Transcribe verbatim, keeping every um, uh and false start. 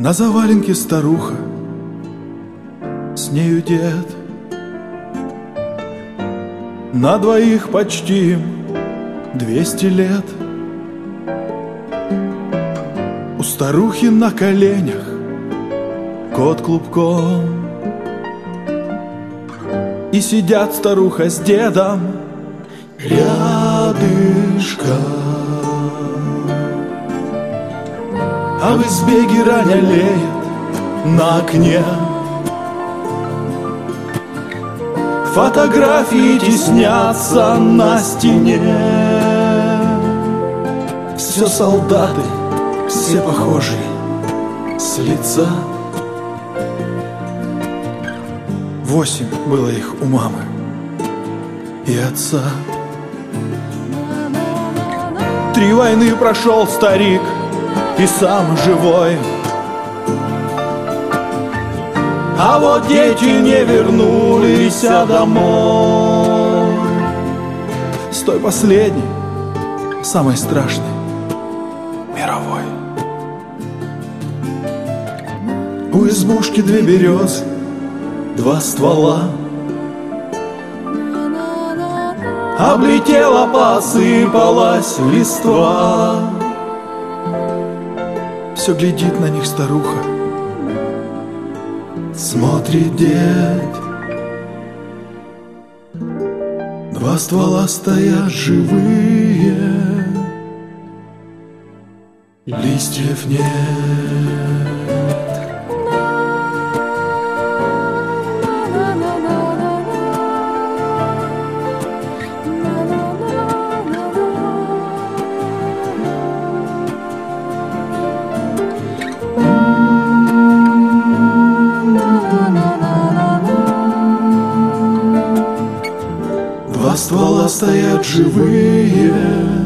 На заваленке старуха, с нею дед. На двоих почти им двести лет. У старухи на коленях кот клубком, и сидят старуха с дедом рядышком. А в избе герань леет на окне. Фотографии теснятся на стене. Все солдаты, все похожие с лица. Восемь было их у мамы и отца. Три войны прошел старик и сам живой. А вот дети не вернулись домой. С той последней, самой страшной, мировой. У избушки две березы, два ствола. Облетела, посыпалась листва. Все глядит на них старуха, смотрит дед. Два ствола стоят живые, листьев нет. Два ствола стоят живые,